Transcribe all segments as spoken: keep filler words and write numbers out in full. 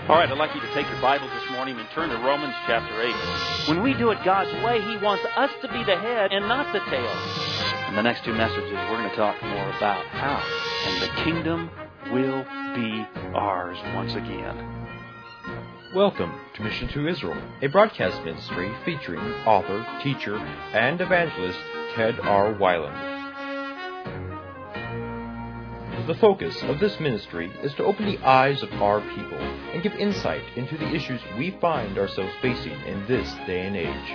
All right, I'd like you to take your Bibles this morning and turn to Romans chapter eight. When we do it God's way, He wants us to be the head and not the tail. In the next two messages, we're going to talk more about how, and the kingdom will be ours once again. Welcome to Mission to Israel, a broadcast ministry featuring author, teacher, and evangelist Ted R. Weiland. The focus of this ministry is to open the eyes of our people and give insight into the issues we find ourselves facing in this day and age.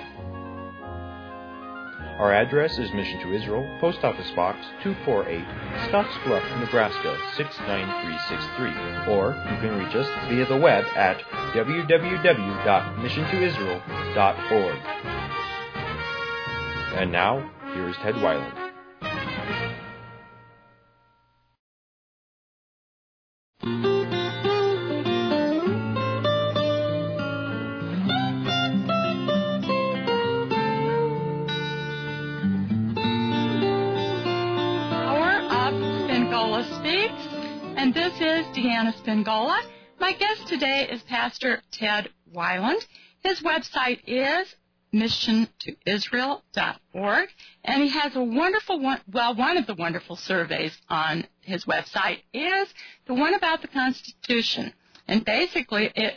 Our address is Mission to Israel, Post Office Box two forty-eight, Scottsbluff, Nebraska six nine three six three, or you can reach us via the web at w w w dot mission to israel dot org. And now, here is Ted Weiland. And this is Deanna Spingola. My guest today is Pastor Ted Weiland. His website is mission to israel dot org, and he has a wonderful one. Well, one of the wonderful surveys on his website is the one about the Constitution. And basically, it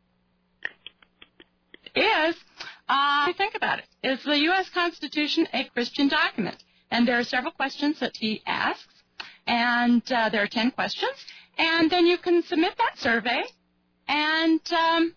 is, uh, think about it, is the U S Constitution a Christian document? And there are several questions that he asks. And uh, there are ten questions, and then you can submit that survey and um,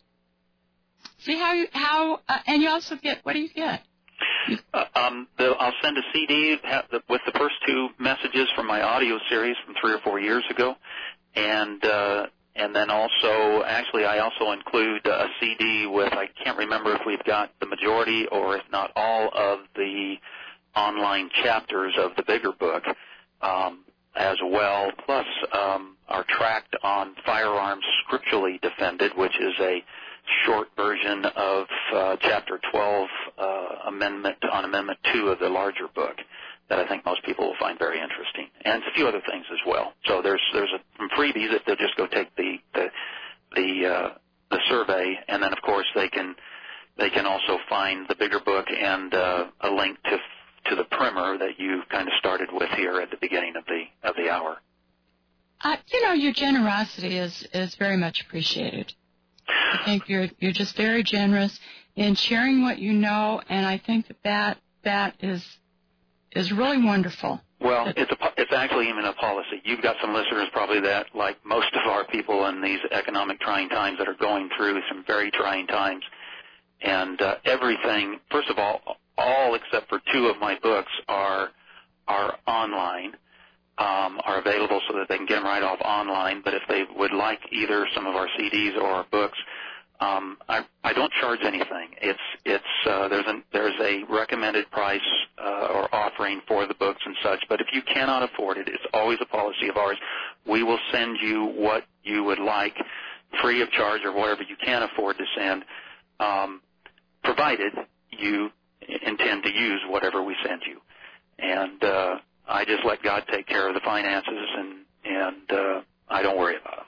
see how you, how, uh, and you also get, what do you get? Uh, um, the, I'll send a C D with the first two messages from my audio series from three or four years ago, and uh, and then also, actually, I also include a C D with, I can't remember if we've got the majority or if not all of the online chapters of the bigger book. Um, as well, plus um, our tract on firearms scripturally defended, which is a short version of uh, Chapter twelve, uh, Amendment on Amendment two of the larger book that I think most people will find very interesting, and a few other things as well. So there's there's a, some freebies if they'll just go take the the the, uh, the survey, and then of course they can they can also find the bigger book and uh, a link to. to the primer that you kind of started with here at the beginning of the of the hour. Uh, you know, your generosity is, is very much appreciated. I think you're you're just very generous in sharing what you know, and I think that that, that is is really wonderful. Well, it's a, it's actually even a policy. You've got some listeners probably that, like most of our people in these economic trying times, that are going through some very trying times, and uh, everything. First of all. All except for two of my books are are online, um, are available so that they can get them right off online. But if they would like either some of our C Ds or our books, um, I, I don't charge anything. It's it's uh, there's a there's a recommended price uh, or offering for the books and such. But if you cannot afford it, it's always a policy of ours. We will send you what you would like, free of charge or whatever you can afford to send, um, provided you intend to use whatever we send you. And uh, I just let God take care of the finances, and, and uh, I don't worry about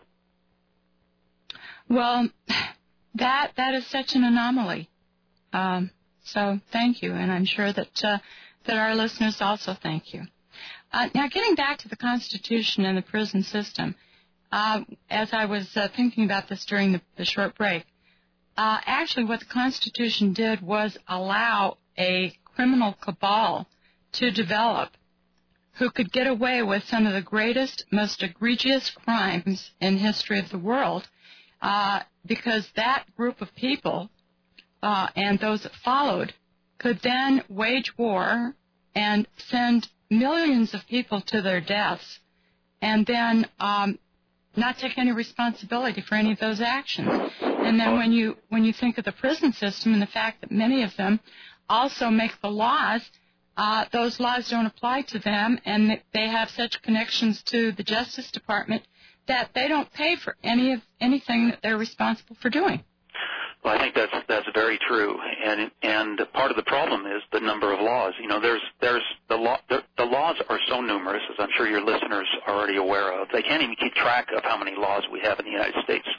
them. Well, that that is such an anomaly. Um, so thank you, and I'm sure that, uh, that our listeners also thank you. Uh, now, getting back to the Constitution and the prison system, uh, as I was uh, thinking about this during the, the short break, Uh, actually, what the Constitution did was allow a criminal cabal to develop who could get away with some of the greatest, most egregious crimes in the history of the world, uh, because that group of people uh, and those that followed could then wage war and send millions of people to their deaths, and then um, not take any responsibility for any of those actions. And then when you when you think of the prison system and the fact that many of them also make the laws, uh, those laws don't apply to them, and they have such connections to the Justice Department that they don't pay for any of anything that they're responsible for doing. Well, I think that's that's very true, and and part of the problem is the number of laws. You know, there's there's the law the, the laws are so numerous, as I'm sure your listeners are already aware of. They can't even keep track of how many laws we have in the United States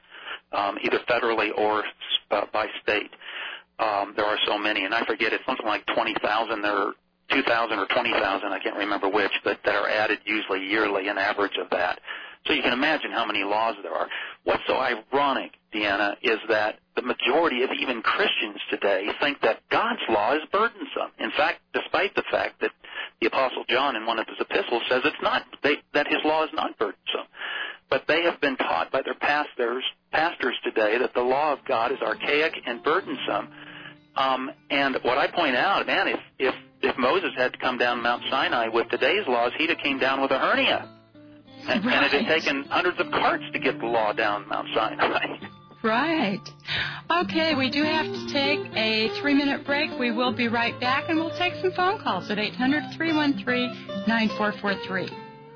um, either federally or uh, by state. Um, there are so many, and I forget, it's something like twenty thousand. There are two thousand or twenty thousand, I can't remember which, but that are added usually yearly, an average of that. So you can imagine how many laws there are. What's so ironic, Deanna, is that the majority of even Christians today think that God's law is burdensome. In fact, despite the fact that the Apostle John in one of his epistles says it's not, they, that his law is not burdensome. But they have been taught by their pastors, pastors today that the law of God is archaic and burdensome. Um, and what I point out, man, if, if, if Moses had to come down Mount Sinai with today's laws, he'd have came down with a hernia. And, right. and it had taken hundreds of carts to get the law down Mount Sinai. Right. Okay, we do have to take a three-minute break. We will be right back, and we'll take some phone calls at eight hundred, three one three, nine four four three.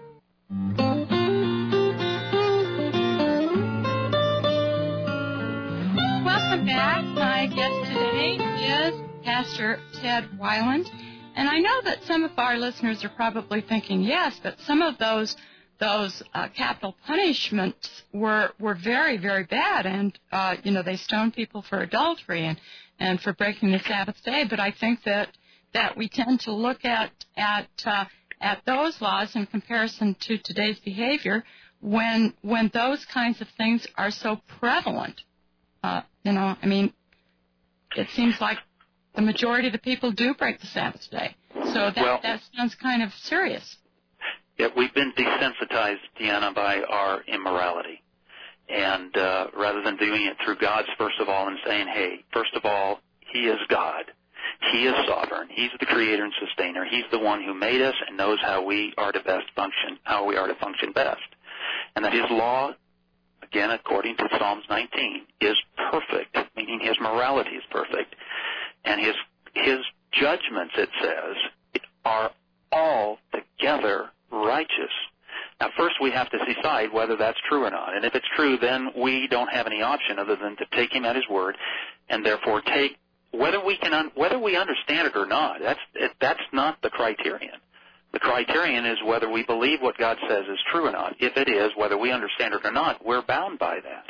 Welcome back. My guest today is Pastor Ted Weiland. And I know that some of our listeners are probably thinking, yes, but some of those those uh, capital punishments were were very, very bad. And, uh, you know, they stoned people for adultery and, and for breaking the Sabbath day. But I think that, that we tend to look at at uh, at those laws in comparison to today's behavior when when those kinds of things are so prevalent. Uh, you know, I mean, it seems like the majority of the people do break the Sabbath day. So that, well, that sounds kind of serious. Yeah, we've been desensitized, Deanna, by our immorality. And uh, rather than doing it through God's, first of all, and saying, hey, first of all, He is God. He is sovereign. He's the creator and sustainer. He's the one who made us and knows how we are to best function, how we are to function best. And that His law, again, according to Psalms nineteen, is perfect, meaning His morality is perfect. And His His judgments, it says, are altogether righteous. Now, first we have to decide whether that's true or not. And if it's true, then we don't have any option other than to take Him at His word, and therefore take whether we can un, whether we understand it or not. That's it, that's not the criterion. The criterion is whether we believe what God says is true or not. If it is, whether we understand it or not, we're bound by that.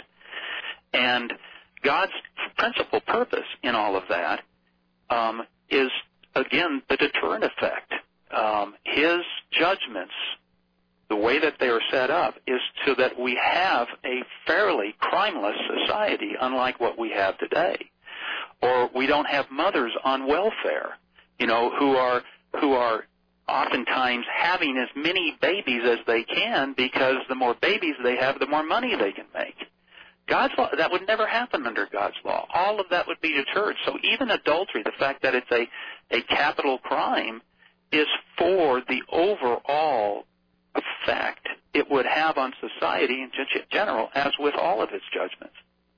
And God's principal purpose in all of that um, is, again, the deterrent effect. Um, his judgments, the way that they are set up, is so that we have a fairly crimeless society, unlike what we have today. Or we don't have mothers on welfare, you know, who are who are oftentimes having as many babies as they can, because the more babies they have, the more money they can make. God's law, that would never happen under God's law. All of that would be deterred. So even adultery, the fact that it's a, a capital crime, is for the overall effect it would have on society in general, as with all of its judgments.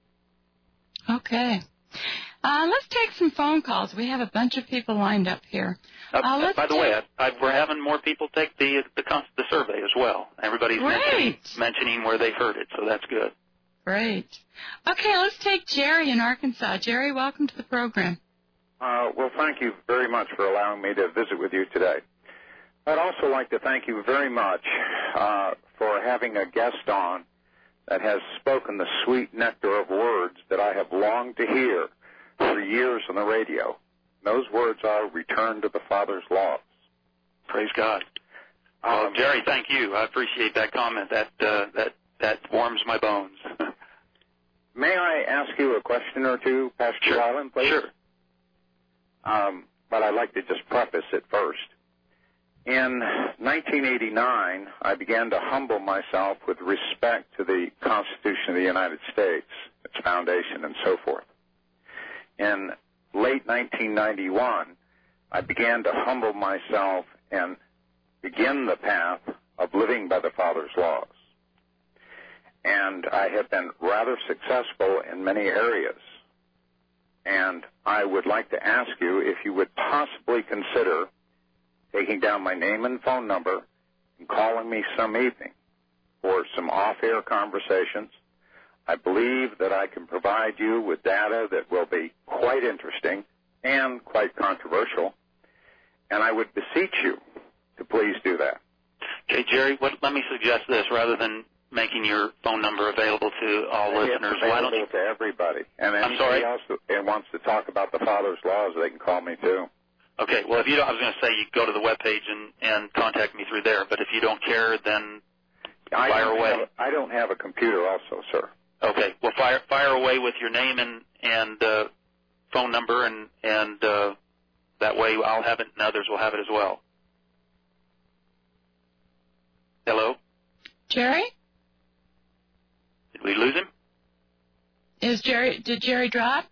Okay. Uh, let's take some phone calls. We have a bunch of people lined up here. Uh, uh, let's by the take... way, I, I, we're having more people take the, the the survey as well. Everybody's mentioning, mentioning where they've heard it, so that's good. Great. Okay, let's take Jerry in Arkansas. Jerry, welcome to the program. Uh, well, thank you very much for allowing me to visit with you today. I'd also like to thank you very much uh, for having a guest on that has spoken the sweet nectar of words that I have longed to hear for years on the radio. Those words are return to the Father's laws. Praise God. Well, um, Jerry, thank you. I appreciate that comment. That uh, that that warms my bones. May I ask you a question or two, Pastor Sure. Weiland, please? Sure. Um, but I'd like to just preface it first. In nineteen eighty-nine, I began to humble myself with respect to the Constitution of the United States, its foundation, and so forth. In late nineteen ninety-one, I began to humble myself and begin the path of living by the Father's laws. And I have been rather successful in many areas. And I would like to ask you if you would possibly consider taking down my name and phone number and calling me some evening for some off-air conversations. I believe that I can provide you with data that will be quite interesting and quite controversial, and I would beseech you to please do that. Okay, Jerry, what, let me suggest this. Rather than making your phone number available to all It's listeners. available Why don't you? to everybody. And I'm sorry? anybody else that wants to talk about the Father's laws, they can call me too. Okay, well, if you don't, I was going to say you go to the webpage and, and contact me through there, but if you don't care, then I fire don't away. Have, I don't have a computer also, sir. Okay, well, fire fire away with your name and, and uh, phone number, and, and uh, that way I'll have it and others will have it as well. Hello? Jerry? Did we lose him? Is Jerry, did Jerry drop?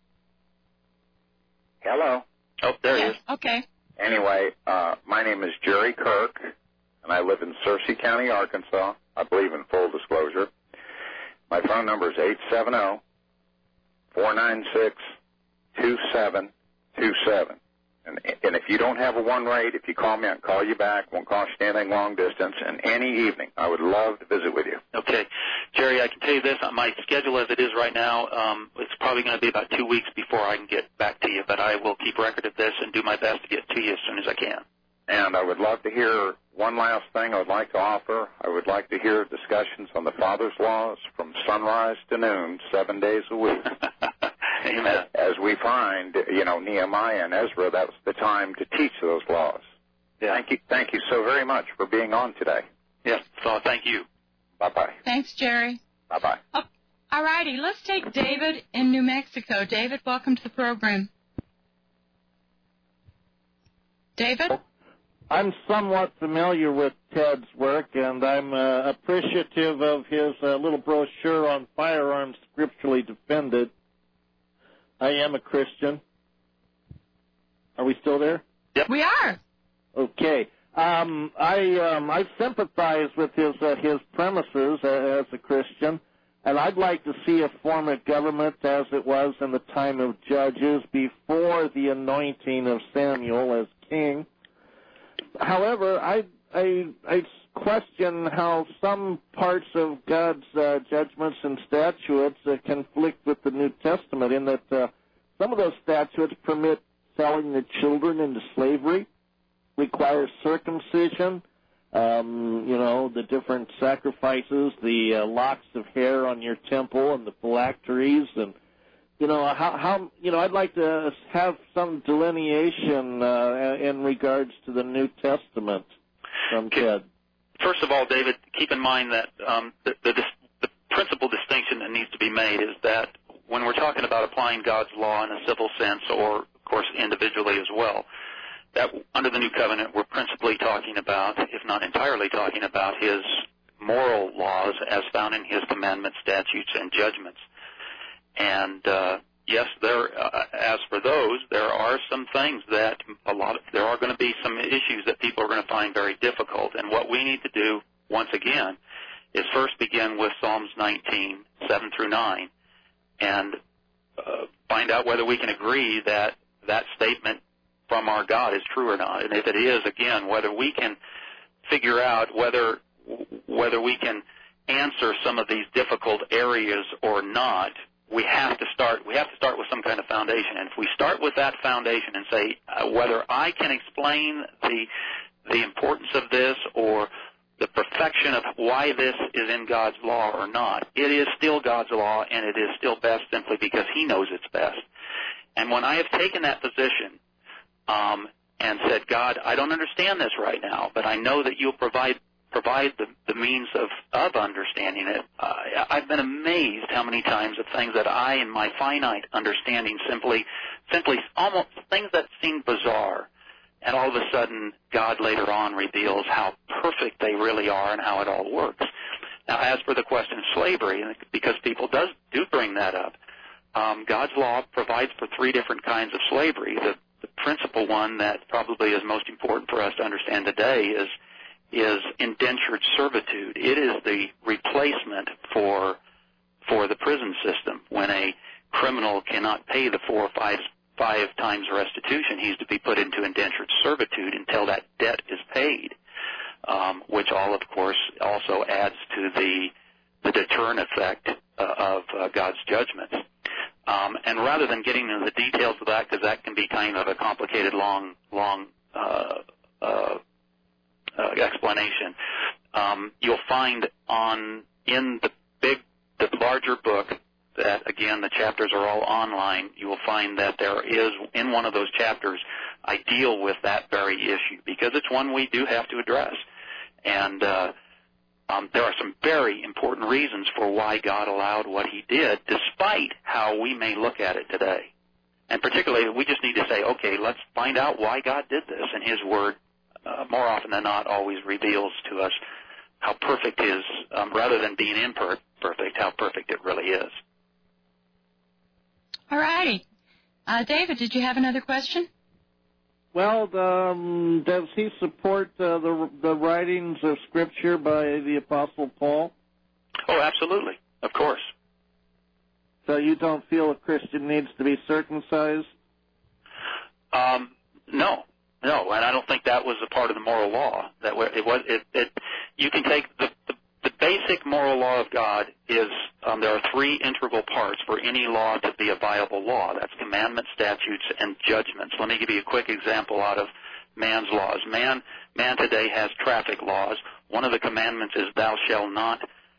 Hello. Oh, there Yes. he is. Okay. Anyway, uh, my name is Jerry Kirk, and I live in Searcy County, Arkansas. I believe in full disclosure. My phone number is eight seven zero, four nine six, two seven two seven. And, and if you don't have a one rate, if you call me, I'll call you back. Won't cost you anything long distance. And any evening, I would love to visit with you. Okay. Jerry, I can tell you this. My schedule as it is right now, um, it's probably going to be about two weeks before I can get back to you, but I will keep record of this and do my best to get to you as soon as I can. And I would love to hear one last thing I would like to offer. I would like to hear discussions on the Father's laws from sunrise to noon, seven days a week. Amen. As we find, you know, Nehemiah and Ezra, that was the time to teach those laws. Yeah. Thank you, thank you so very much for being on today. Yes, so thank you. Bye-bye. Thanks, Jerry. Bye-bye. Oh, all righty. Let's take David in New Mexico. David, welcome to the program. David? I'm somewhat familiar with Ted's work, and I'm uh, appreciative of his uh, little brochure on firearms scripturally defended. I am a Christian. Are we still there? Yep. We are. Okay. Um, I um, I sympathize with his uh, his premises uh, as a Christian, and I'd like to see a form of government as it was in the time of Judges before the anointing of Samuel as king. However, I I, I question how some parts of God's uh, judgments and statutes uh, conflict with the New Testament, in that uh, some of those statutes permit selling the children into slavery, require circumcision, um, you know, the different sacrifices, the uh, locks of hair on your temple and the phylacteries, and you know how how you know I'd like to have some delineation uh, in regards to the New Testament from Ted. First of all, David, keep in mind that um, the, the, the principal distinction that needs to be made is that when we're talking about applying God's law in a civil sense, or of course individually as well, that under the New Covenant we're principally talking about, if not entirely talking about, His moral laws as found in His commandments, statutes, and judgments. And uh, yes, there. Uh, as for those, there are some things that a lot. Of, there are going to be some issues that people are going to find very difficult. And what we need to do, once again, is first begin with Psalms nineteen, seven through nine, and uh, find out whether we can agree that that statement from our God is true or not. And if it is, again, whether we can figure out whether whether we can answer some of these difficult areas or not. We have to start. We have to start with some kind of foundation, and if we start with that foundation and say uh, whether I can explain the the importance of this or the perfection of why this is in God's law or not, it is still God's law, and it is still best simply because He knows it's best. And when I have taken that position um, and said, God, I don't understand this right now, but I know that You'll provide. provide the, the means of, of understanding it, uh, I've been amazed how many times of things that I, in my finite understanding, simply, simply almost things that seem bizarre, and all of a sudden God later on reveals how perfect they really are and how it all works. Now, as for the question of slavery, because people does do bring that up, um, God's law provides for three different kinds of slavery. The, the principal one that probably is most important for us to understand today is is indentured servitude. It is the replacement for for the prison system. When a criminal cannot pay the four or five five times restitution, he's to be put into indentured servitude until that debt is paid, um, which all, of course, also adds to the the deterrent effect uh, of uh, God's judgments. Um, and rather than getting into the details of that, because that can be kind of a complicated, long, long uh, uh, Uh, explanation. um, you'll find on in the big, the larger book that, again, the chapters are all online, you will find that there is, in one of those chapters, I deal with that very issue because it's one we do have to address. And uh, um, there are some very important reasons for why God allowed what he did, despite how we may look at it today. And particularly, we just need to say, okay, let's find out why God did this. And his word, uh, more often than not, always reveals to us how perfect is, um, rather than being imperfect, how perfect it really is. All righty. Uh, David, did you have another question? Well, um, does he support uh, the the writings of Scripture by the Apostle Paul? Oh, absolutely. Of course. So you don't feel a Christian needs to be circumcised? Um, no, no, and I don't think that was a part of the moral law. That it was. It, it you can take the, the the basic moral law of God is um, there are three integral parts for any law to be a viable law. That's commandments, statutes, and judgments. Let me give you a quick example out of man's laws. Man, man today has traffic laws. One of the commandments is thou shalt not,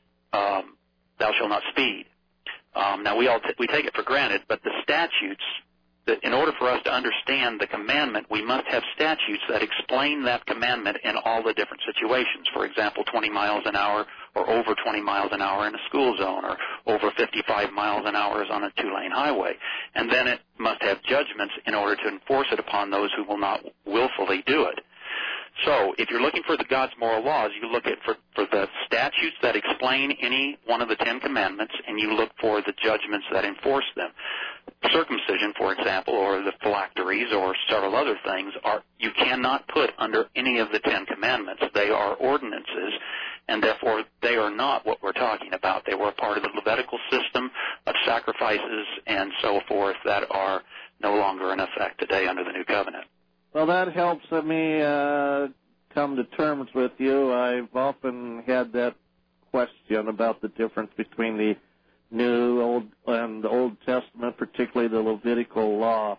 um, thou shalt not speed. Um, now we all t- we take it for granted, but the statutes, that in order for us to understand the commandment, we must have statutes that explain that commandment in all the different situations. For example, twenty miles an hour or over twenty miles an hour in a school zone, or over fifty-five miles an hour is on a two-lane highway. And then it must have judgments in order to enforce it upon those who will not willfully do it. So if you're looking for the God's moral laws, you look at for, for the statutes that explain any one of the Ten Commandments, and you look for the judgments that enforce them. Circumcision, for example, or the phylacteries, or several other things, are you cannot put under any of the Ten Commandments. They are ordinances, and therefore they are not what we're talking about. They were a part of the Levitical system of sacrifices and so forth that are no longer in effect today under the New Covenant. Well, that helps me uh, come to terms with you. I've often had that question about the difference between the New Old and the Old Testament, particularly the Levitical law.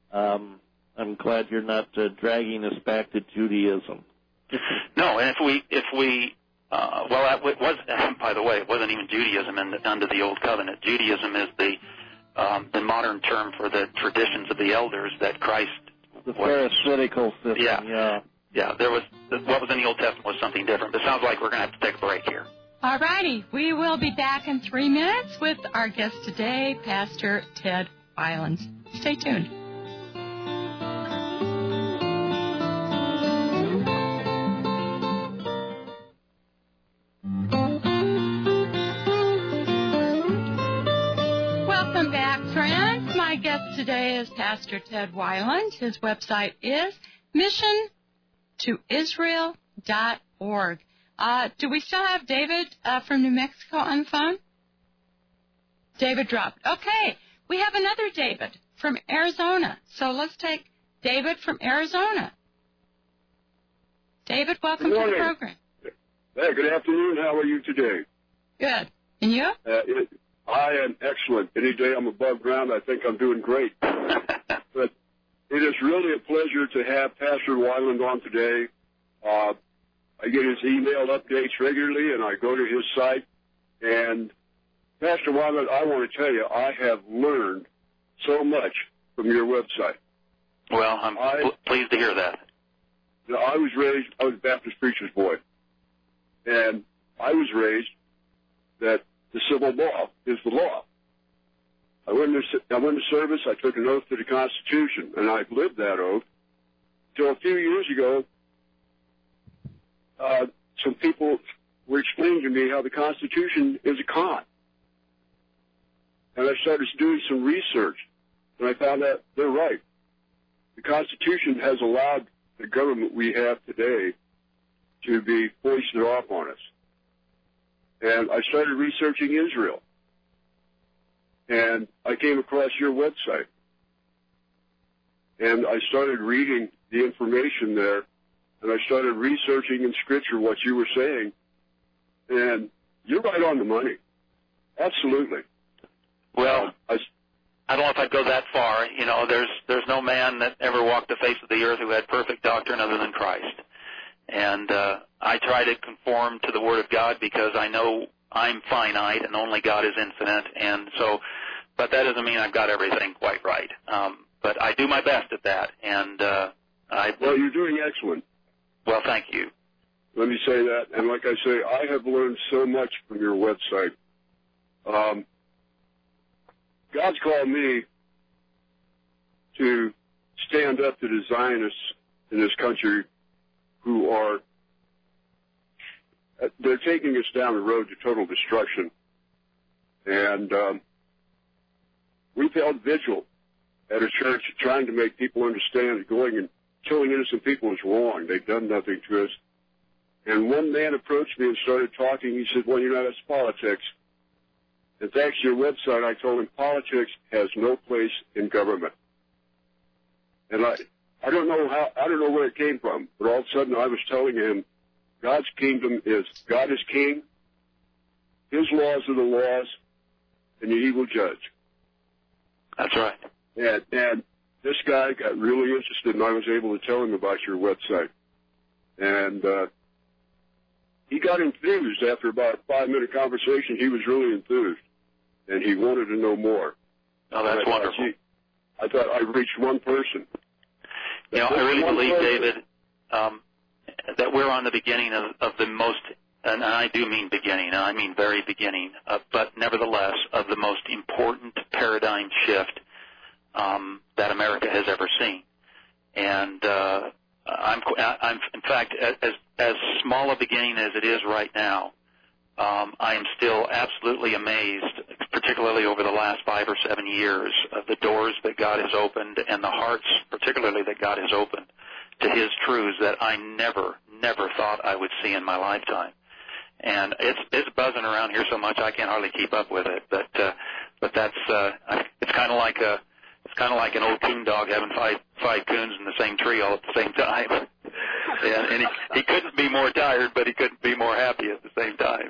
Um, I'm glad you're not uh, dragging us back to Judaism. No, and if we if we uh, well, it was by the way, it wasn't even Judaism in the, under the Old Covenant. Judaism is the um, the modern term for the traditions of the elders that Christ. The Pharisaical system, yeah. yeah. Yeah, there was, what was in the Old Testament was something different. But it sounds like we're going to have to take a break here. All righty. We will be back in three minutes with our guest today, Pastor Ted Weiland. Stay tuned. Welcome back, friends. My guest today is Pastor Ted Weiland. His website is mission to israel dot org. Uh, do we still have David uh, from New Mexico on the phone? David dropped. Okay, we have another David from Arizona. So let's take David from Arizona. David, welcome to the program. Hey, good afternoon. How are you today? Good. And you? Uh, it, I am excellent. Any day I'm above ground, I think I'm doing great. But it is really a pleasure to have Pastor Weiland on today. Uh, I get his email updates regularly, and I go to his site. And, Pastor Weiland, I want to tell you, I have learned so much from your website. Well, I'm I, pl- pleased to hear that. You know, I was raised, I was a Baptist preacher's boy. And I was raised that the civil law is the law. I went to, I went to service, I took an oath to the Constitution, and I've lived that oath until a few years ago. Uh, some people were explaining to me how the Constitution is a con. And I started doing some research, and I found that they're right. The Constitution has allowed the government we have today to be foisted off on us. And I started researching Israel. And I came across your website. And I started reading the information there. And I started researching in Scripture what you were saying. And you're right on the money. Absolutely. Well, I, I don't know if I'd go that far. You know, there's there's no man that ever walked the face of the earth who had perfect doctrine other than Christ. And uh, I try to conform to the Word of God because I know I'm finite and only God is infinite. And so, but that doesn't mean I've got everything quite right. Um, but I do my best at that. And uh, I well, you're doing excellent. Well, thank you. Let me say that. And like I say, I have learned so much from your website. Um, God's called me to stand up to the Zionists in this country who are, they're taking us down the road to total destruction. And um, we've held vigil at a church trying to make people understand that going and killing innocent people is wrong. They've done nothing to us. And one man approached me and started talking. He said, well, you know, that's politics. And thanks to your website, I told him politics has no place in government. And I, I don't know how, I don't know where it came from, but all of a sudden I was telling him, God's kingdom is, God is king, his laws are the laws, and he will judge. That's right. And, and this guy got really interested, and I was able to tell him about your website. And uh, he got enthused after about a five-minute conversation. He was really enthused, and he wanted to know more. Oh, that's I wonderful. Thought, gee, I thought I reached one person. You know, I really believe, David, um, that we're on the beginning of, of the most, and I do mean beginning, and I mean very beginning, uh, but nevertheless, of the most important paradigm shift um, that America has ever seen. And uh, I'm, I'm, in fact, as, as small a beginning as it is right now, um, I am still absolutely amazed, particularly over the last five or seven years, of the doors that God has opened and the hearts, particularly, that God has opened to his truths that I never, never thought I would see in my lifetime. And it's it's buzzing around here so much I can't hardly keep up with it. But uh, but that's uh, it's kind of like a it's kind of like an old coon dog having five five coons in the same tree all at the same time. and and he, he couldn't be more tired, but he couldn't be more happy at the same time.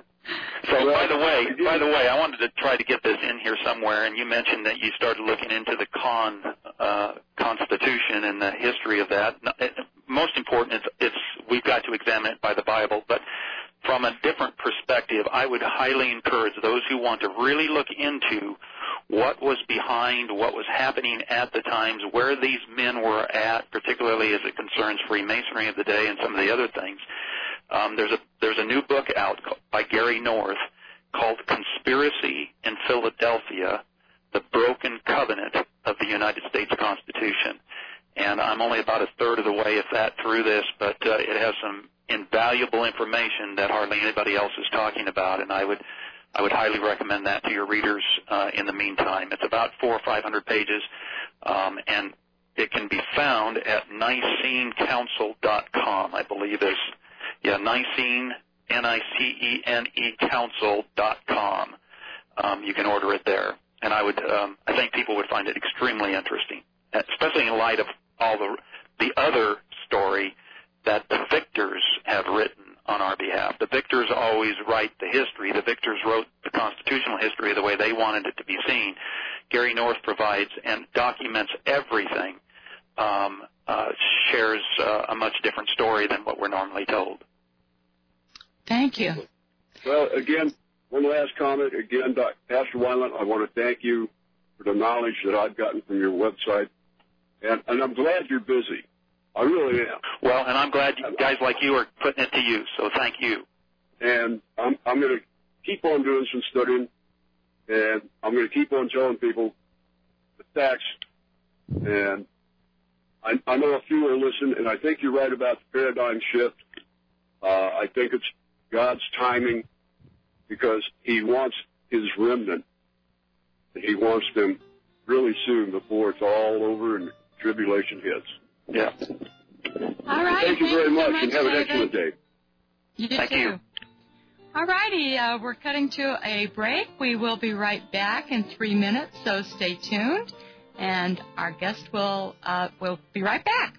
So by the way, by the way, I wanted to try to get this in here somewhere, and you mentioned that you started looking into the Con uh, Constitution and the history of that. Most important, it's, it's we've got to examine it by the Bible, but from a different perspective, I would highly encourage those who want to really look into what was behind what was happening at the times, where these men were at, particularly as it concerns Freemasonry of the day and some of the other things. Um, there's a there's a new book out by Gary North called Conspiracy in Philadelphia, The Broken Covenant of the United States Constitution. And I'm only about a third of the way, if that, through this, but uh, it has some invaluable information that hardly anybody else is talking about, and I would I would highly recommend that to your readers uh, in the meantime. It's about four or five hundred pages, um, and it can be found at Nicene Council dot com, I believe is, yeah, Nicene, N I C E N E Council dot com. Um, you can order it there, and I would um, I think people would find it extremely interesting, especially in light of all the the other story that the victors have written on our behalf. The victors always write the history. The victors wrote the constitutional history the way they wanted it to be seen. Gary North provides and documents everything, um, uh, shares uh, a much different story than what we're normally told. Thank you. Well, again, one last comment. Again, Pastor Weiland, I want to thank you for the knowledge that I've gotten from your website, and, and I'm glad you're busy. I really am. Well, and I'm glad you, guys like you are putting it to use, so thank you. And I'm, I'm going to keep on doing some studying, and I'm going to keep on telling people the facts. And I, I know a few will listen, and I think you're right about the paradigm shift. Uh, I think it's God's timing because he wants his remnant, and he wants them really soon before it's all over and tribulation hits. Yeah. All right. Thank you very much, so much, and have David. an excellent day. You Thank too. you. All righty. Uh, we're cutting to a break. We will be right back in three minutes, so stay tuned. And our guest will uh, will be right back.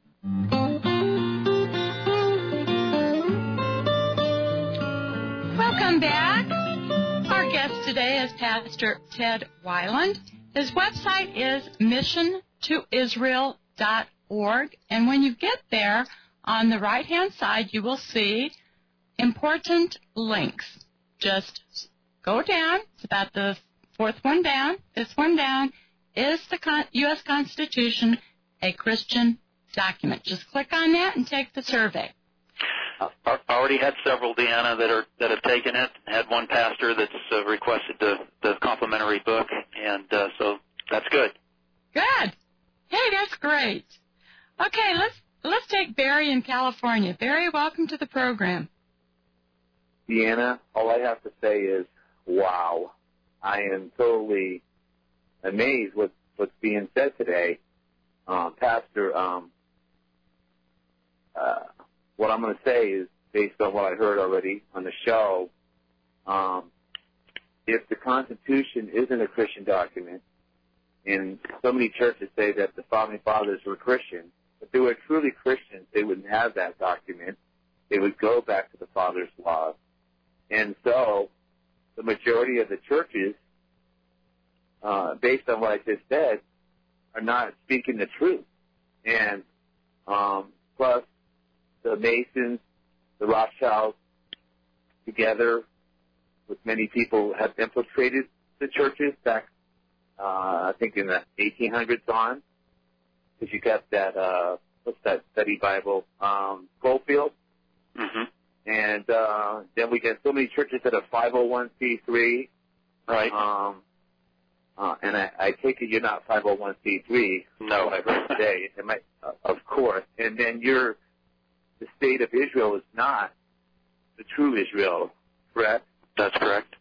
Welcome back. Our guest today is Pastor Ted Weiland. His website is mission to israel dot org. And when you get there, on the right-hand side, you will see important links. Just go down. It's about the fourth one down. This one down is the U S Constitution, a Christian document. Just click on that and take the survey. I already had several, Deanna, that are that have taken it. Had one pastor that's uh, requested the, the complimentary book, and uh, so that's good. Good. Hey, that's great. Okay, let's let's take Barry in California. Barry, welcome to the program. Deanna, all I have to say is, wow. I am totally amazed with what's being said today. Um, Pastor, um, uh, what I'm going to say is, based on what I heard already on the show, um, if the Constitution isn't a Christian document, and so many churches say that the Founding Fathers were Christian, if they were truly Christians, they wouldn't have that document. They would go back to the Fathers' laws. And so the majority of the churches, uh, based on what I just said, are not speaking the truth. And um, plus, the Masons, the Rothschilds, together with many people, have infiltrated the churches back, uh, I think, in the eighteen hundreds on. Because you got that, uh, what's that study Bible, um, Schofield. Mm-hmm. And uh, then we get so many churches that are five oh one c three. Right. Um, uh, and I, I take it you're not five oh one c three. No. What I heard today. It might, uh, of course. And then you're, the state of Israel is not the true Israel, correct? That's correct.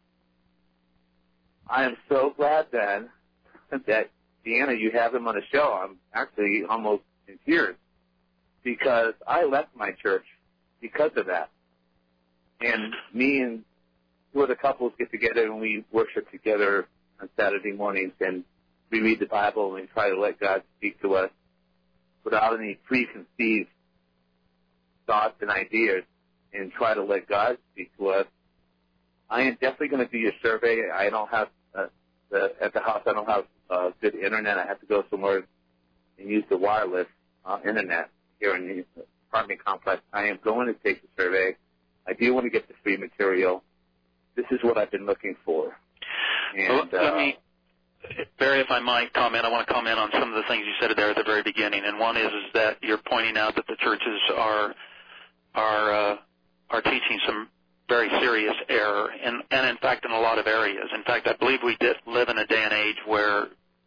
I am so glad then that, Deanna, you have him on the show. I'm actually almost in tears because I left my church because of that. And me and two other couples get together and we worship together on Saturday mornings, and we read the Bible and we try to let God speak to us without any preconceived thoughts and ideas, and try to let God speak to us. I am definitely going to do your survey. I don't have, uh, the, at the house, I don't have uh, good internet. I have to go somewhere and use the wireless uh, internet here in the apartment complex. I am going to take the survey. I do want to get the free material. This is what I've been looking for. And, well, let uh, me, Barry, if I might comment, I want to comment on some of the things you said there at the very beginning. And one is, is that you're pointing out that the churches are are uh, are teaching some very serious error, and, and in fact in a lot of areas. In fact, I believe we did live in a day and age where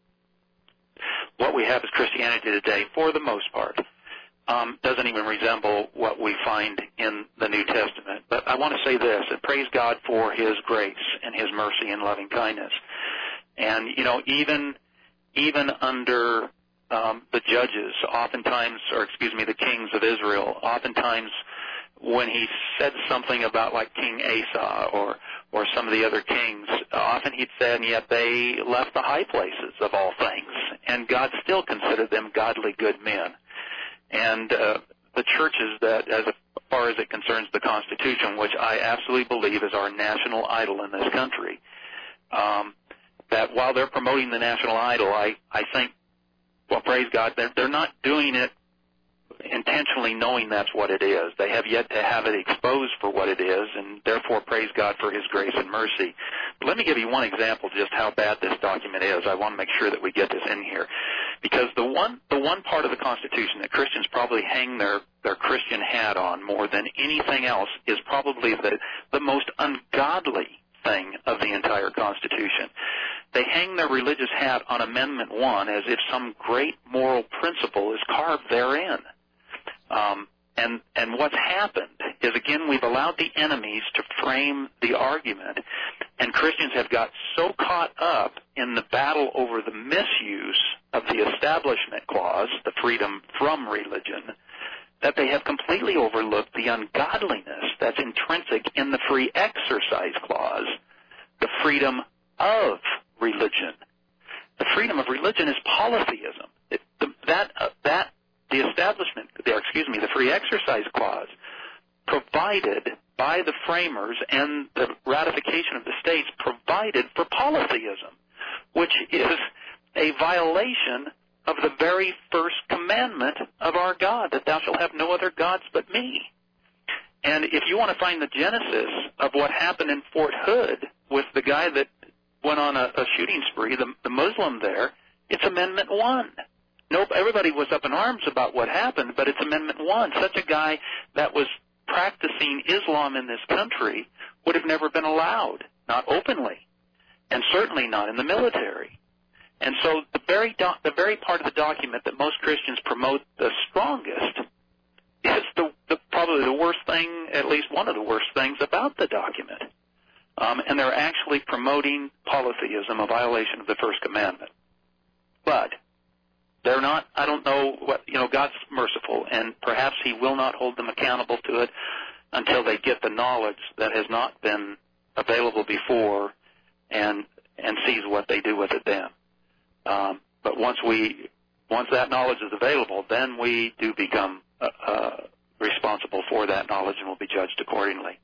what we have as Christianity today, for the most part, um, doesn't even resemble what we find in the New Testament. But I want to say this, and praise God for His grace and His mercy and loving kindness. And, you know, even even under um, the judges, oftentimes, or excuse me, the kings of Israel, oftentimes when he said something about like King Asa or or some of the other kings, often he'd say, and yet they left the high places of all things, and God still considered them godly good men. And uh, the churches that, as far as it concerns the Constitution, which I absolutely believe is our national idol in this country, um, that while they're promoting the national idol, I, I think, well, praise God, they're, they're not doing it intentionally knowing that's what it is. They have yet to have it exposed for what it is, and therefore praise God for His grace and mercy. But let me give you one example of just how bad this document is. I want to make sure that we get this in here. Because the one the one part of the Constitution that Christians probably hang their, their Christian hat on more than anything else is probably the, the most ungodly thing of the entire Constitution. They hang their religious hat on Amendment one as if some great moral principle is carved therein. Um, and, and what's happened is, again, we've allowed the enemies to frame the argument, and Christians have got so caught up in the battle over the misuse of the Establishment Clause, the freedom from religion, that they have completely overlooked the ungodliness that's intrinsic in the Free Exercise Clause, the freedom of religion. The freedom of religion is polytheism. It, the, that uh, that the establishment, the, excuse me, the Free Exercise Clause, provided by the framers and the ratification of the states, provided for polytheism, which is a violation of the very first commandment of our God, that thou shalt have no other gods but me. And if you want to find the genesis of what happened in Fort Hood with the guy that went on a, a shooting spree, the, the Muslim there, it's Amendment one. Nope, everybody was up in arms about what happened, but it's Amendment one. Such a guy that was practicing Islam in this country would have never been allowed, not openly, and certainly not in the military. And so the very doc, the very part of the document that most Christians promote the strongest is the, the probably the worst thing, at least one of the worst things about the document. Um, and they're actually promoting polytheism, a violation of the first commandment. But they're not, I don't know what, you know, God's merciful, and perhaps he will not hold them accountable to it until they get the knowledge that has not been available before and and sees what they do with it then. Um, but once we, once that knowledge is available, then we do become uh, uh, responsible for that knowledge and will be judged accordingly.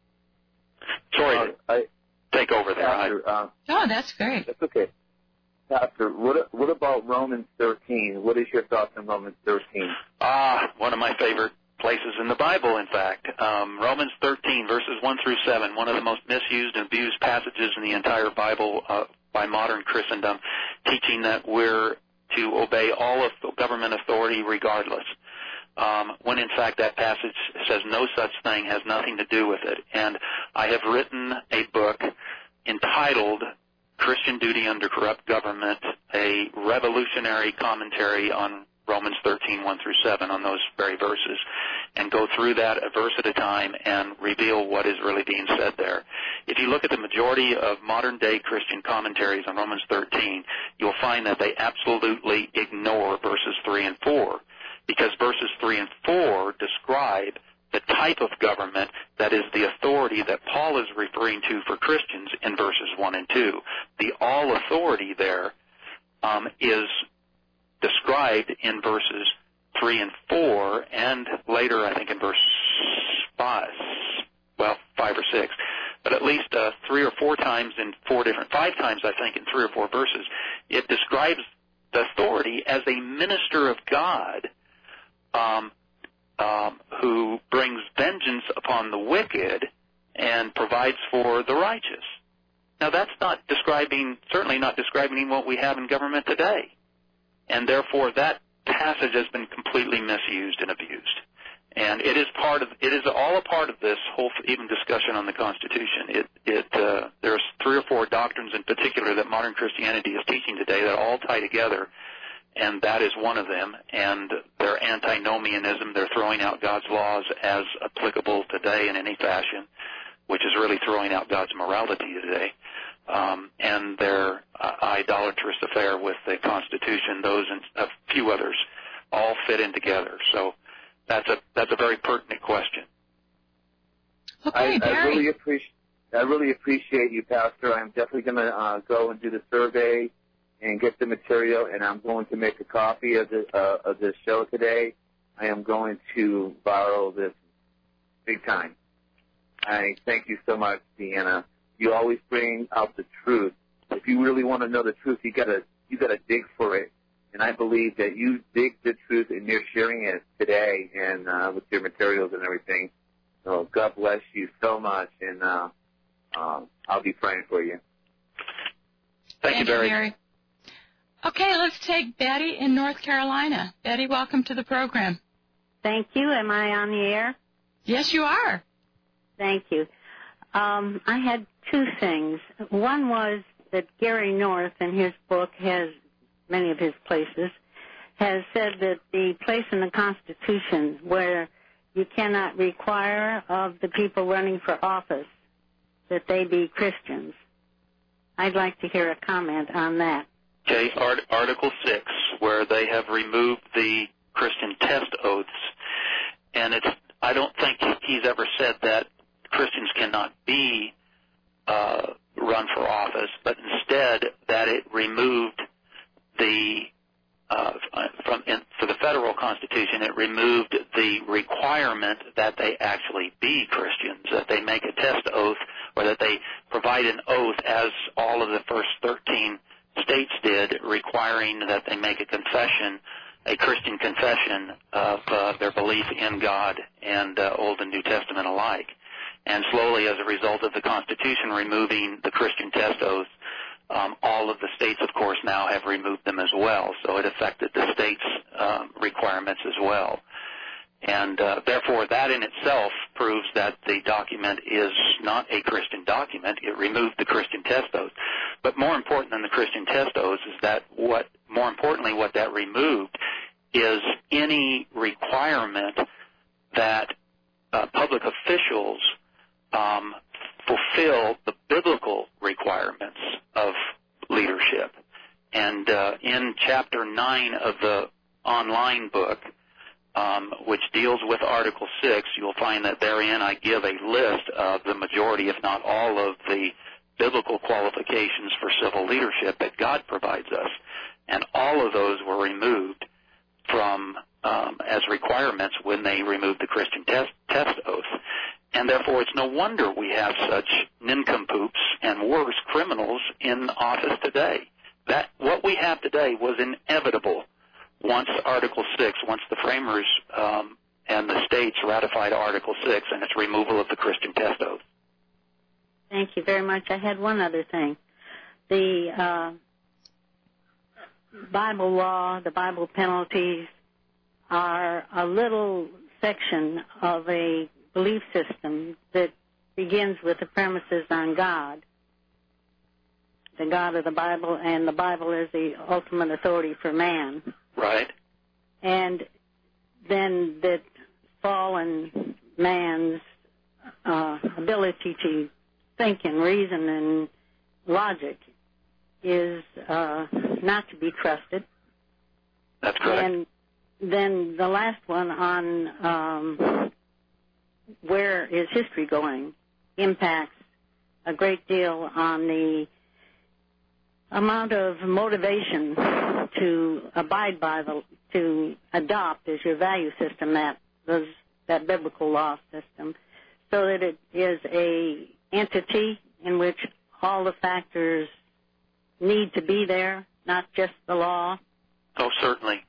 Sorry uh, to I, take over there. Pastor, I, uh, Oh, that's great. that's okay. Pastor, what what about Romans thirteen? What is your thoughts on Romans thirteen? Ah, one of my favorite places in the Bible, in fact. Um, Romans thirteen, verses one through seven, one of the most misused and abused passages in the entire Bible uh, by modern Christendom, teaching that we're to obey all of the government authority regardless, um, when in fact that passage says no such thing, has nothing to do with it. And I have written a book entitled Christian Duty Under Corrupt Government, a revolutionary commentary on Romans thirteen, one through seven, on those very verses, and go through that a verse at a time and reveal what is really being said there. If you look at the majority of modern-day Christian commentaries on Romans thirteen, you'll find that they absolutely ignore verses three and four, because verses three and four describe the type of government that is the authority that Paul is referring to for Christians in verses one and two. The all authority there um, is described in verses three and four, and later I think in verse five, well, five or six, but at least uh, three or four times in four different, five times I think in three or four verses, it describes the authority as a minister of God, um, Um, who brings vengeance upon the wicked and provides for the righteous. Now, that's not describing, certainly not describing what we have in government today. And therefore, that passage has been completely misused and abused. And it is part of, it is all a part of this whole even discussion on the Constitution. It, it, uh, there's three or four doctrines in particular that modern Christianity is teaching today that all tie together, and that is one of them. And their antinomianism, they're throwing out God's laws as applicable today in any fashion, which is really throwing out God's morality today. Um, and their uh, idolatrous affair with the Constitution, those and a few others, all fit in together. So that's a that's a very pertinent question. Okay, I, Barry. I really appreciate I really appreciate you, Pastor. I'm definitely going to uh, go and do the survey and get the material, and I'm going to make a copy of the uh, of this show today. I am going to borrow this big time. I thank you so much, Deanna. You always bring out the truth. If you really want to know the truth, you gotta you gotta dig for it. And I believe that you dig the truth and you're sharing it today and uh, with your materials and everything. So God bless you so much, and uh, uh, I'll be praying for you. Thank, Thank you, Barry. Barry. Okay, let's take Betty in North Carolina. Betty, welcome to the program. Thank you. Am I on the air? Yes, you are. Thank you. Um, I had two things. One was that Gary North, in his book, has many of his places, has said that the place in the Constitution where you cannot require of the people running for office that they be Christians. I'd like to hear a comment on that. Okay, Art- Article six, where they have removed the Christian test oaths, and it's I don't think he's ever said that Christians cannot be uh, run for office, but instead that it removed the uh, from in, for the federal Constitution, it removed the requirement that they actually be Christians, that they make a test oath, or that they provide an oath, as all of the first thirteen states did, requiring that they make a confession, a Christian confession of uh, their belief in God and uh, Old and New Testament alike. And slowly, as a result of the Constitution removing the Christian test oaths, um, all of the states, of course, now have removed them as well. So it affected the states' um, requirements as well. And uh, therefore, that in itself proves that the document is not a Christian document. It removed the Christian test oath. But more important than the Christian test oaths is that what, more importantly, what that removed is any requirement that uh, public officials um, fulfill the biblical requirements of leadership. And uh, in Chapter nine of the online book, Um, which deals with Article six, you'll find that therein I give a list of the majority, if not all, of the biblical qualifications for civil leadership that God provides us. And all of those were removed from um, as requirements when they removed the Christian test, test oath. And therefore it's no wonder we have such nincompoops and worse criminals in office today. That what we have today was inevitable. Once Article six, once the framers um, and the states ratified Article six and its removal of the Christian test oath. Thank you very much. I had one other thing. The uh, Bible law, the Bible penalties, are a little section of a belief system that begins with the premises on God, the God of the Bible, and the Bible is the ultimate authority for man. Right. And then that fallen man's uh, ability to think and reason and logic is uh, not to be trusted. That's correct. And then the last one on um, where is history going impacts a great deal on the amount of motivation to abide by the, to adopt as your value system that those, that biblical law system, so that it is a entity in which all the factors need to be there, not just the law. Oh, certainly.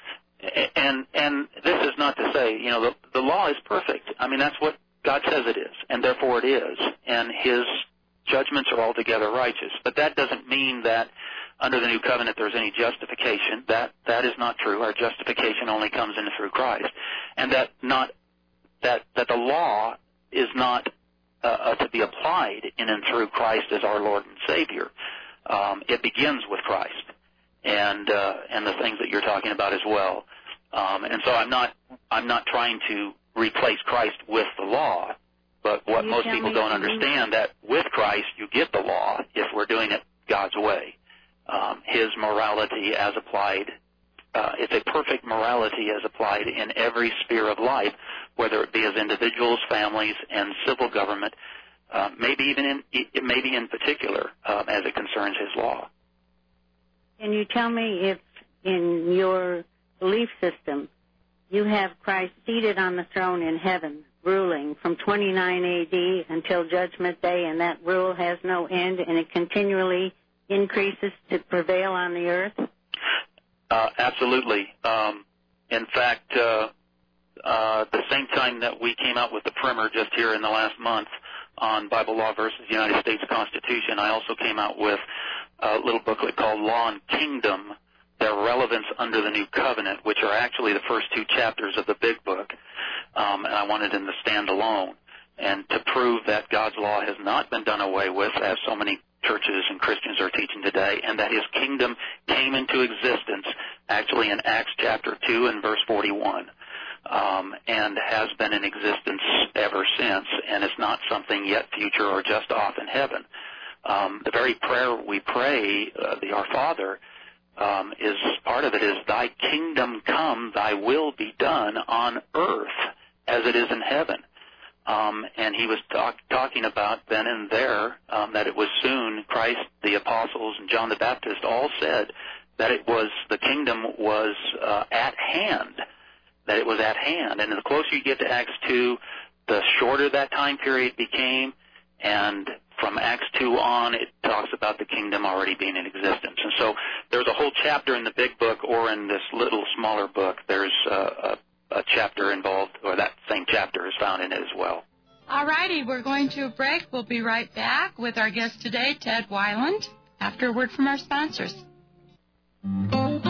And and this is not to say, you know, the, the law is perfect. I mean, that's what God says it is, and therefore it is. And His judgments are altogether righteous. But that doesn't mean that under the new covenant there's any justification. That that is not true. Our justification only comes in through Christ. And that not that that the law is not uh, to be applied in and through Christ as our Lord and Savior. Um, it begins with Christ and uh, and the things that you're talking about as well. Um, and so I'm not I'm not trying to replace Christ with the law. But what most people don't understand, that with Christ you get the law if we're doing it God's way. Um, his morality as applied, uh, it's a perfect morality as applied in every sphere of life, whether it be as individuals, families, and civil government, uh, maybe even in, maybe in particular um, as it concerns His law. Can you tell me if in your belief system you have Christ seated on the throne in heaven, ruling from twenty-nine A D until Judgment Day, and that rule has no end, and it continually increases to prevail on the earth? Uh, absolutely. Um, in fact, uh, uh, the same time that we came out with the primer just here in the last month on Bible Law versus the United States Constitution, I also came out with a little booklet called Law and Kingdom, Their Relevance Under the New Covenant, which are actually the first two chapters of the big book. Um, and I wanted them to stand alone and to prove that God's law has not been done away with, as so many churches and Christians are teaching today, and that His kingdom came into existence actually in Acts chapter two and verse forty-one, um, and has been in existence ever since, and it's not something yet future or just off in heaven. Um, the very prayer we pray, uh, the Our Father, um, is part of it is, Thy kingdom come, Thy will be done on earth as it is in heaven. Um, and he was talk, talking about then and there um, that it was soon. Christ, the apostles, and John the Baptist all said that it was, the kingdom was uh, at hand, that it was at hand. And the closer you get to Acts two, the shorter that time period became, and from Acts two on, it talks about the kingdom already being in existence. And so there's a whole chapter in the big book, or in this little smaller book, there's a, a, a chapter involved, or that same chapter is found in it as well. All righty, we're going to a break. We'll be right back with our guest today, Ted Weiland, after a word from our sponsors. All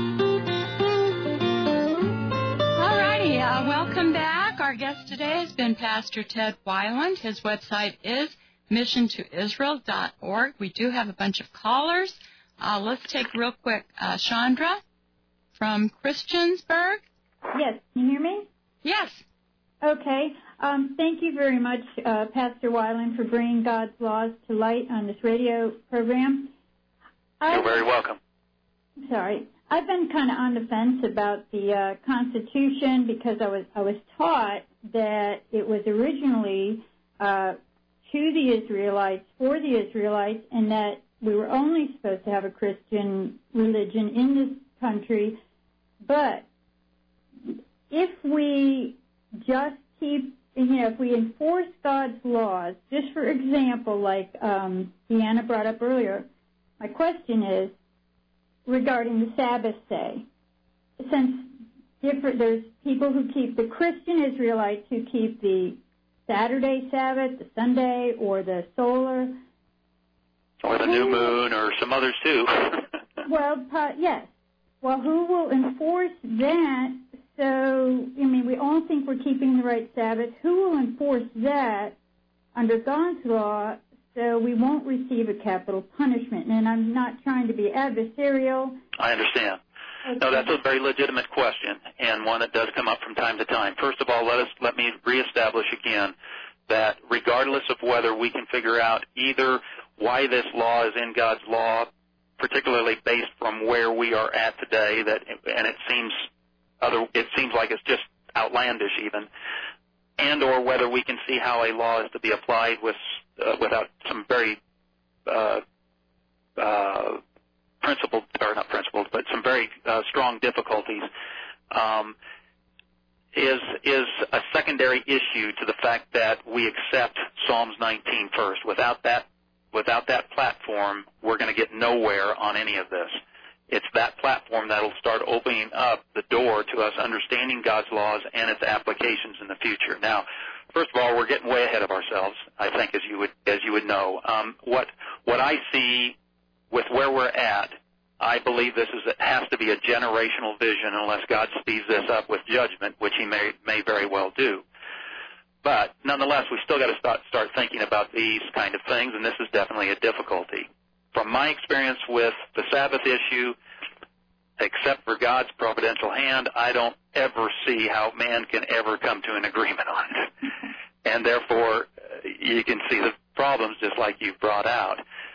righty, uh, welcome back. Our guest today has been Pastor Ted Weiland. His website is mission to israel dot org. We do have a bunch of callers. Uh, let's take real quick. Uh, Chandra from Christiansburg. Yes, can you hear me? Yes. Okay. Um, thank you very much, uh, Pastor Weiland, for bringing God's laws to light on this radio program. You're I've, very welcome. Sorry. I've been kind of on the fence about the uh, Constitution because I was I was taught that it was originally uh, to the Israelites, for the Israelites, and that we were only supposed to have a Christian religion in this country. But if we just keep, you know, if we enforce God's laws, just for example, like um, Deanna brought up earlier, my question is regarding the Sabbath day. Since different, there's people who keep, the Christian Israelites who keep the Saturday Sabbath, the Sunday, or the solar. Or the new moon, or some others too. Well, uh, yes. Well, who will enforce that? So, I mean, we all think we're keeping the right Sabbath. Who will enforce that under God's law so we won't receive a capital punishment? And I'm not trying to be adversarial. I understand. Okay. No, that's a very legitimate question, and one that does come up from time to time. First of all, let us let me reestablish again that regardless of whether we can figure out either why this law is in God's law, particularly based from where we are at today, that and it seems other it seems like it's just outlandish even, and or whether we can see how a law is to be applied with uh, without some very uh, uh, principled, or not principled, but some very uh, strong difficulties, um, is is a secondary issue to the fact that we accept Psalms nineteen first. Without that, without that platform, we're going to get nowhere on any of this. It's that platform that will start opening up the door to us understanding God's laws and its applications in the future. Now, first of all, we're getting way ahead of ourselves, I think, as you would as you would know. Um, what what I see with where we're at, I believe this is has to be a generational vision unless God speeds this up with judgment, which he may may very well do. But nonetheless, we still got to start start thinking about these kind of things, and this is definitely a difficulty. From my experience with the Sabbath issue, except for God's providential hand, I don't ever see how man can ever come to an agreement on it. And therefore, you can see the problems just like you've brought out.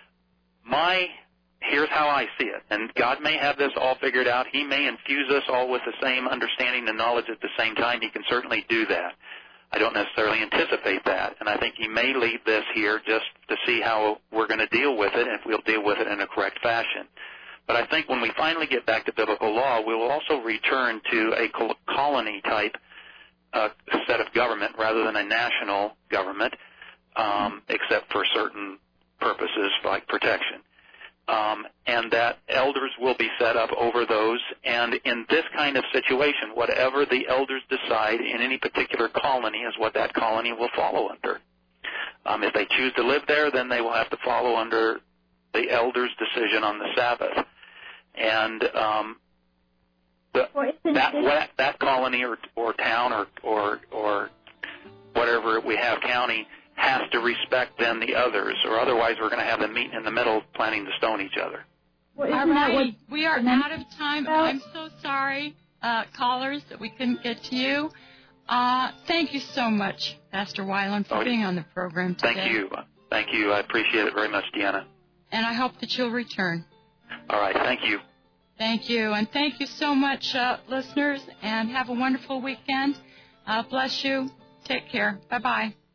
My Here's how I see it, and God may have this all figured out. He may infuse us all with the same understanding and knowledge at the same time. He can certainly do that. I don't necessarily anticipate that, and I think he may leave this here just to see how we're going to deal with it, and if we'll deal with it in a correct fashion. But I think when we finally get back to biblical law, we will also return to a colony-type uh, set of government rather than a national government, um, except for certain purposes like protection. Um, and that elders will be set up over those. And in this kind of situation, whatever the elders decide in any particular colony is what that colony will follow under. Um, if they choose to live there, then they will have to follow under the elders' decision on the Sabbath. And um, the, well, that, that that colony or or town or or or whatever we have county has to respect then the others, or otherwise we're going to have them meeting in the middle planning to stone each other. Well, All right, we are out of time. Well, I'm so sorry, uh, callers, that we couldn't get to you. Uh, thank you so much, Pastor Weiland, for oh, being on the program today. Thank you. Thank you. I appreciate it very much, Deanna. And I hope that you'll return. All right. Thank you. Thank you. And thank you so much, uh, listeners, and have a wonderful weekend. Uh, bless you. Take care. Bye-bye.